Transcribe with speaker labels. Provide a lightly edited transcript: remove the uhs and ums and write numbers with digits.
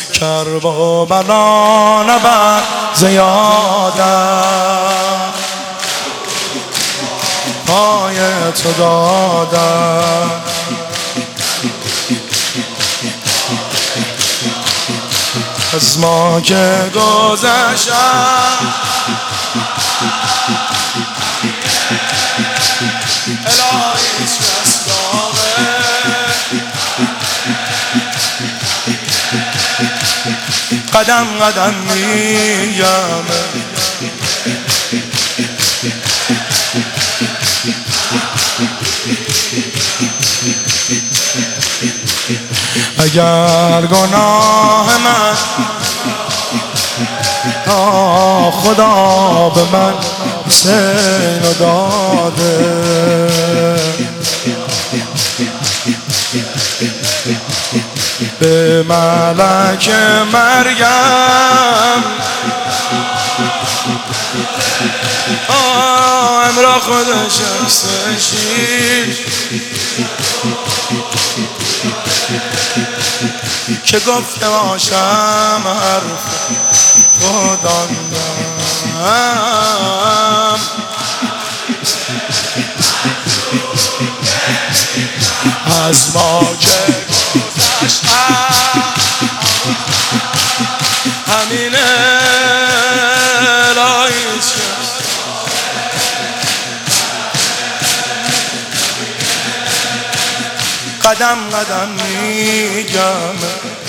Speaker 1: کربلا نبرد زیادم پای تو دادم از ما که گذشتم الهی شستاغه قدم قدم میگم اگر گناه من خدا به من حسین رو داده به ملک مریم امرا خودش شیر که گفت باشم حرف خودم از ما که گذشتم همینه الهی قدم قدم میگم